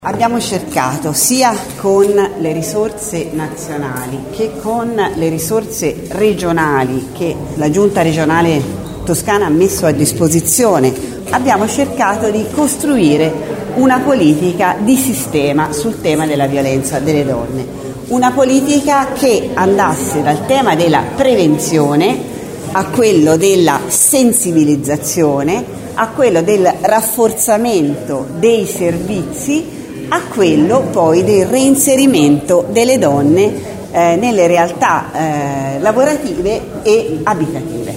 Abbiamo cercato sia con le risorse nazionali che con le risorse regionali che la Giunta regionale toscana ha messo a disposizione, abbiamo cercato di costruire una politica di sistema sul tema della violenza delle donne, una politica che andasse dal tema della prevenzione a quello della sensibilizzazione, a quello del rafforzamento dei servizi, a quello poi del reinserimento delle donne nelle realtà lavorative e abitative.